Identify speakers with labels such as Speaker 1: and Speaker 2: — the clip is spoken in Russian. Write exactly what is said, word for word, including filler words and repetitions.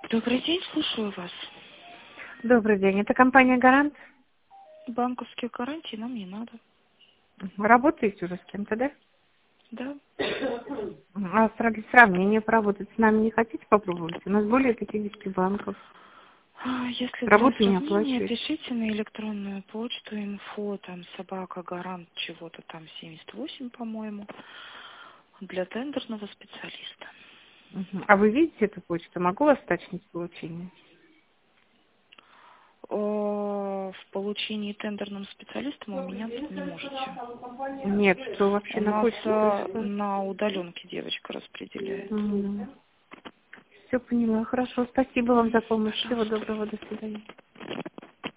Speaker 1: Добрый день, слушаю вас.
Speaker 2: Добрый день. Это компания «Гарант».
Speaker 1: Банковских гарантий нам не надо.
Speaker 2: Вы работаете уже с кем-то, да?
Speaker 1: Да.
Speaker 2: А сра- сравнение поработать с нами не хотите попробовать? У нас более пятидесяти банков.
Speaker 1: А, Если для
Speaker 2: Работу не
Speaker 1: сравнения,
Speaker 2: оплачиваете.
Speaker 1: пишите на электронную почту инфо, там собака гарант чего-то там семьдесят восемь, по-моему, для тендерного специалиста.
Speaker 2: Мгм. А вы видите эту почту? Могу вас уточнить получение?
Speaker 1: О, В получении тендерным специалистом у меня тут не можете.
Speaker 2: Нет, что вообще
Speaker 1: У
Speaker 2: на
Speaker 1: нас
Speaker 2: почту
Speaker 1: а,
Speaker 2: пришло.
Speaker 1: на удаленке девочка распределяет.
Speaker 2: Все поняла. Хорошо. Спасибо вам за помощь. Всего
Speaker 1: Пожалуйста.
Speaker 2: доброго. До свидания.